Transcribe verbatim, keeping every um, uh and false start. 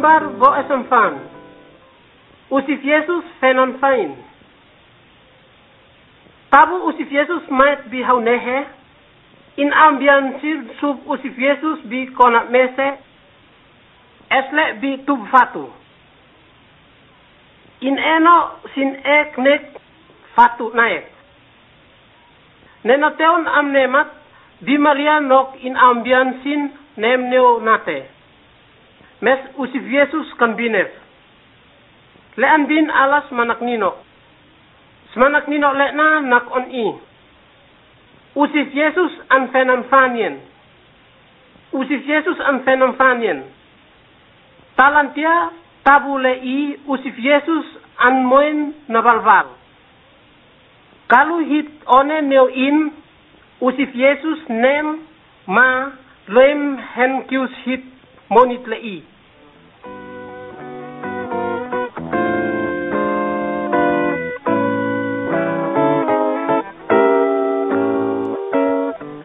Nabalbar bo esamfan. Usif Yesus fenan fain. Tabu usif Yesus mait bi haunehe. In ambian sir sub usif Yesus bi konat mese. Esle bi tub fatu. In eno sin ek nek fatu naik. Nenoteon am nemat bi Maria nok in ambian sin nem neo nate. Mes usif Yesus kan binef. Lean bin alas manak nino. Smanak nino le na nak on i. Usif Yesus an fenamfanien. Usif Yesus an fenamfanien. Talantia tabu le i usif Yesus an moen nabalval. Kalu hit one neo in usif Yesus nem ma loem hen kius hit monit le i.